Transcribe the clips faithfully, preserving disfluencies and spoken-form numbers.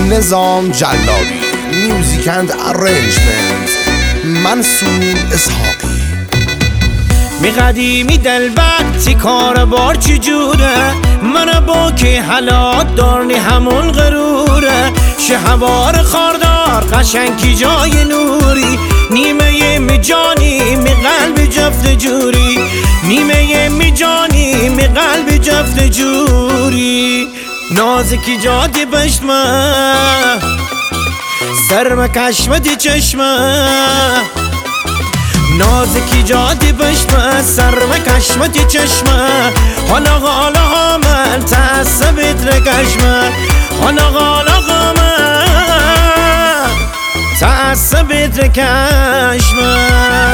نظام جلابی، میوزیک اند ارنجمنت منصور اسحاقی. می قدیمی دلبر کار بار چجوره، من با که حالات دارنی همون غروره. شهوار خاردار قشنگی جای نوری، نیمه می جانی می قلب جفت جوری، نیمه می جانی می قلب جفت جوری. نازکی جادی بشمه سرم کشمتی چشمه، نازکی جادی بشمه سرم کشمتی چشمه. حالا حالا من تعصبت رگشمه، حالا حالا من تعصبت رگشمه.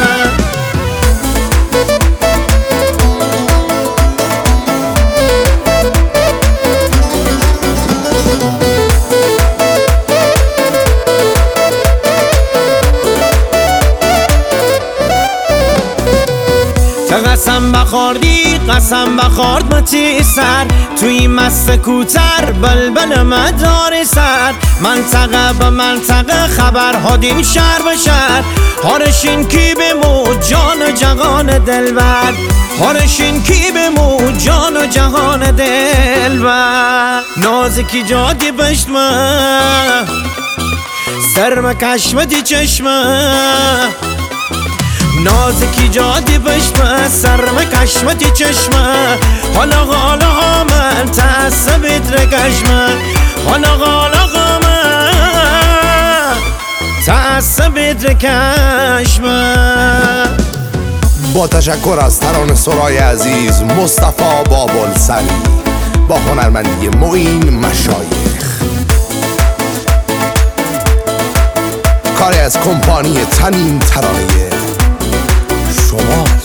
قسم بخوردی قسم بخورد متی سر، توی مست کوتر بلبل مدار سر. منطقه به منطقه خبر هادیم شهر به شهر، هارشین کی به مو جان و جهان دلبر، هارشین کی به مو جان و جهان دلبر. نازکی جادی بشمه سرم کشمتی چشمه، نازکی جادی بشمه سرم کشمتی چشمه. حالا حالا من تعصبت رگشمه، حالا حالا من تعصبت رگشمه. با تشکر از ترانه سرای عزیز مصطفی بابلسری با هنرمندی معین مشایخ، کاری از کمپانی تنین ترانه شما.